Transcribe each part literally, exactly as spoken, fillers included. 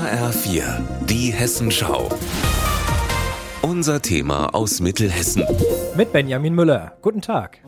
H R vier, die Hessenschau. Unser Thema aus Mittelhessen. Mit Benjamin Müller. Guten Tag.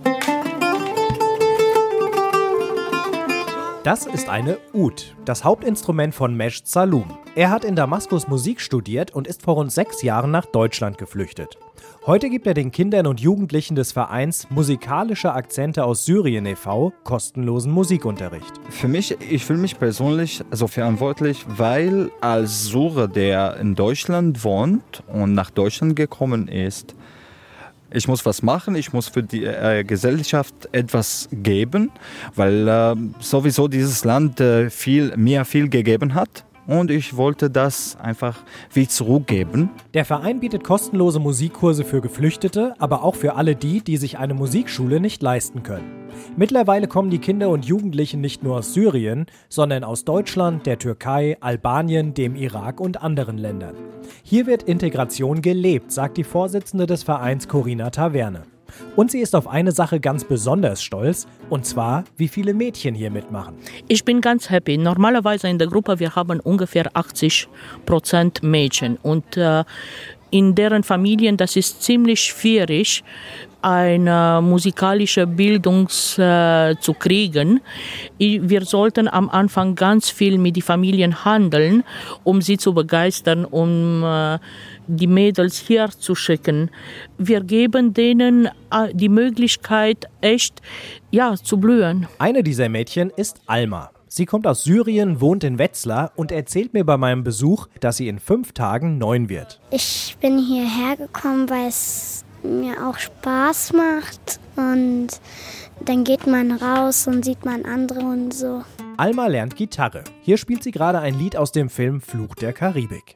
Das ist eine Ud, das Hauptinstrument von Mesht Saloum. Er hat in Damaskus Musik studiert und ist vor rund sechs Jahren nach Deutschland geflüchtet. Heute gibt er den Kindern und Jugendlichen des Vereins Musikalische Akzente aus Syrien e V kostenlosen Musikunterricht. Für mich, ich fühle mich persönlich also verantwortlich, weil als Syrer, der in Deutschland wohnt und nach Deutschland gekommen ist, ich muss was machen, ich muss für die äh, Gesellschaft etwas geben, weil äh, sowieso dieses Land äh, viel, mir viel gegeben hat. Und ich wollte das einfach wie zurückgeben. Der Verein bietet kostenlose Musikkurse für Geflüchtete, aber auch für alle die, die sich eine Musikschule nicht leisten können. Mittlerweile kommen die Kinder und Jugendlichen nicht nur aus Syrien, sondern aus Deutschland, der Türkei, Albanien, dem Irak und anderen Ländern. Hier wird Integration gelebt, sagt die Vorsitzende des Vereins Corinna Taverne. Und sie ist auf eine Sache ganz besonders stolz, und zwar, wie viele Mädchen hier mitmachen. Ich bin ganz happy. Normalerweise in der Gruppe, wir haben ungefähr achtzig Prozent Mädchen. Und äh, in deren Familien, das ist ziemlich schwierig, eine musikalische Bildung äh, zu kriegen. Wir sollten am Anfang ganz viel mit den Familien handeln, um sie zu begeistern, um äh, die Mädels hier zu schicken. Wir geben denen äh, die Möglichkeit, echt ja, zu blühen. Eine dieser Mädchen ist Alma. Sie kommt aus Syrien, wohnt in Wetzlar und erzählt mir bei meinem Besuch, dass sie in fünf Tagen neun wird. Ich bin hierher gekommen, weil es mir auch Spaß macht und dann geht man raus und sieht man andere und so. Alma lernt Gitarre. Hier spielt sie gerade ein Lied aus dem Film Fluch der Karibik.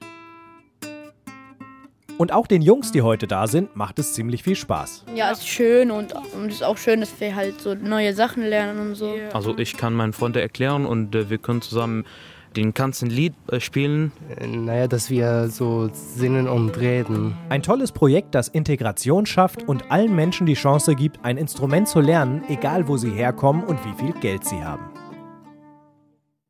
Und auch den Jungs, die heute da sind, macht es ziemlich viel Spaß. Ja, es ist schön und es ist auch schön, dass wir halt so neue Sachen lernen und so. Also ich kann meinen Freunden erklären und äh, wir können zusammen den ganzen Lied äh, spielen. Naja, dass wir so singen und reden. Ein tolles Projekt, das Integration schafft und allen Menschen die Chance gibt, ein Instrument zu lernen, egal wo sie herkommen und wie viel Geld sie haben.